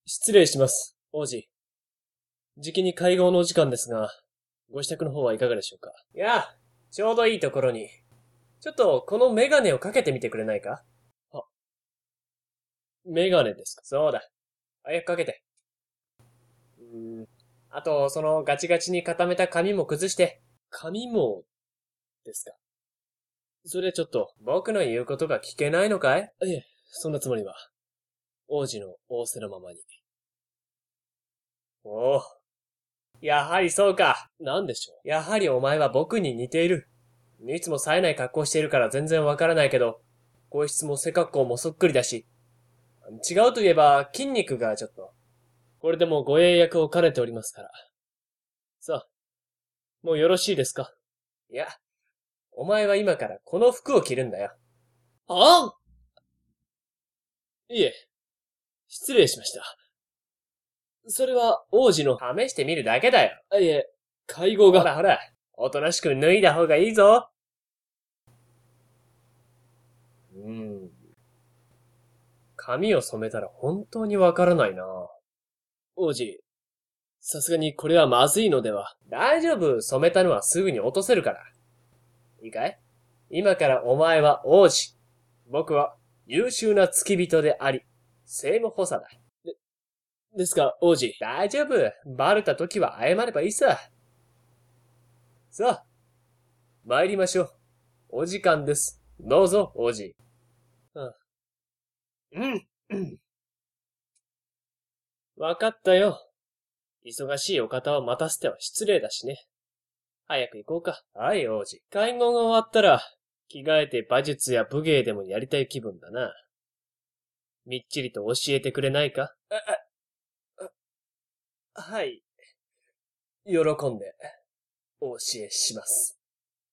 失礼します、王子。じきに会合のお時間ですが、ご支度の方はいかがでしょうか。 いや、ちょうどいいところに。ちょっと、このメガネをかけてみてくれないか？ メガネですか。 そうだ。早くかけて。あと、そのガチガチに固めた髪も崩して。 髪も、ですか。それちょっと。 僕の言うことが聞けないのかい？ いえ、そんなつもりは。王子の仰せのままに。 おお。やはりそうか。 なんでしょやはりお前は僕に似ている。いつも冴えない格好しているから全然わからないけど、声質も背格好もそっくりだし。違うといえば筋肉がちょっと。 これでもご英訳を兼ねておりますから。さあ、もうよろしいですか。 いや、お前は今からこの服を着るんだよ。 ああいえ、失礼しました。それは王子の、 試してみるだけだよ。 いえ、会合が。 ほらほら、おとなしく脱いだ方がいいぞ。髪を染めたら本当にわからないな。 王子、さすがにこれはまずいのでは。 大丈夫、染めたのはすぐに落とせるから。いいかい？今からお前は王子。僕は優秀な付き人であり、政務補佐だ。 ですが、王子。 大丈夫。バレた時は謝ればいいさ。さあ、参りましょう。お時間です。どうぞ、王子。 うん。わかったよ。忙しいお方を待たせては失礼だしね。早く行こうか。 はい、王子。 会合が終わったら、着替えて馬術や武芸でもやりたい気分だな。みっちりと教えてくれないか。 はい。喜んで、お教えします。